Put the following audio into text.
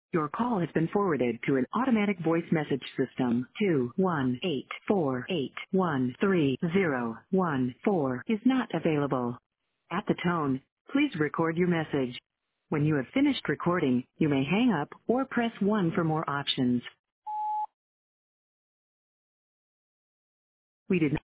Your call has been forwarded to an automatic voice message system. 21848130014 is not available. At the tone, please record your message. When you have finished recording, you may hang up or press 1 for more options. We did